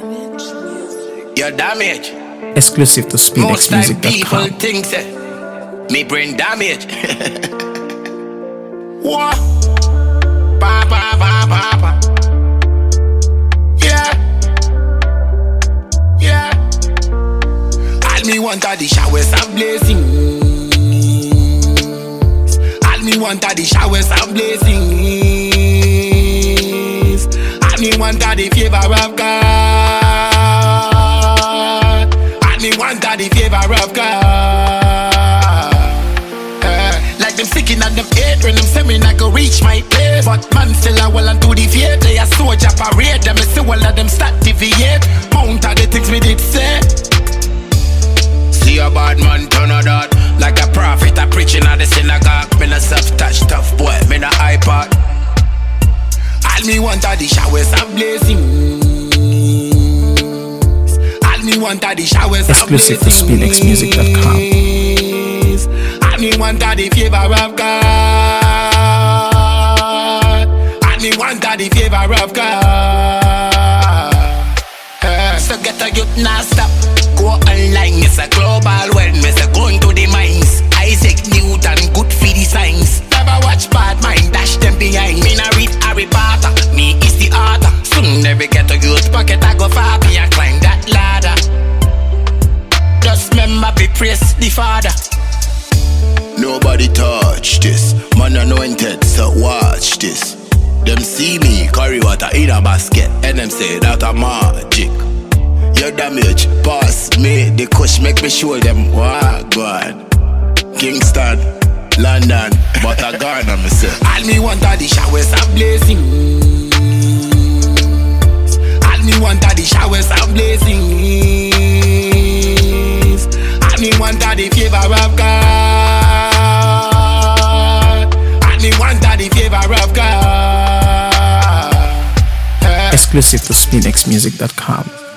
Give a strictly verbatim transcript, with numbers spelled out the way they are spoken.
Your damage. Exclusive to speed x Most time music dot com. people think that me brain damage. What? Pa pa pa pa pa. Yeah. Yeah. All me want are the showers of blessings. All me want are the showers of blessings. All me want are the favor of God. All me want are the favor of God. Uh, like them sick in them hate when them say me not go reach my place. But man still a well and to the fate. They a soldier parade. Them say all of them start deviate. Mount of the things me did say. See a bad man turn a dot. Like a prophet a preaching at the synagogue. Me no soft touch tough boy. Me no iPod. All me want are the showers of blessings. All me want are the showers of blessings. Exclusive to speed x music dot com. All me want are the favor of God. All me want are the favor of God. Uh, so get a youth now stop. Go online, it's a global world. Me say going to the mines. Isaac Newton, good for the science. Never watch bad mind, dash them behind. Me nah read Harry Potter, me is the author. Soon every get a youth pocket I go far. Me I climb that ladder. Just remember be praise the Father. Nobody touch this, man anointed, so watch this. Them see me carry water in a basket, and them say that a magic. Your damage pass me, the kush make me show them what God. Kingston, London, but I gone on myself. All me want are the showers of blessings. All me want are the showers of blessings. All me want are the favor of God. All me want are the favor of God. Exclusive to speed x music dot com.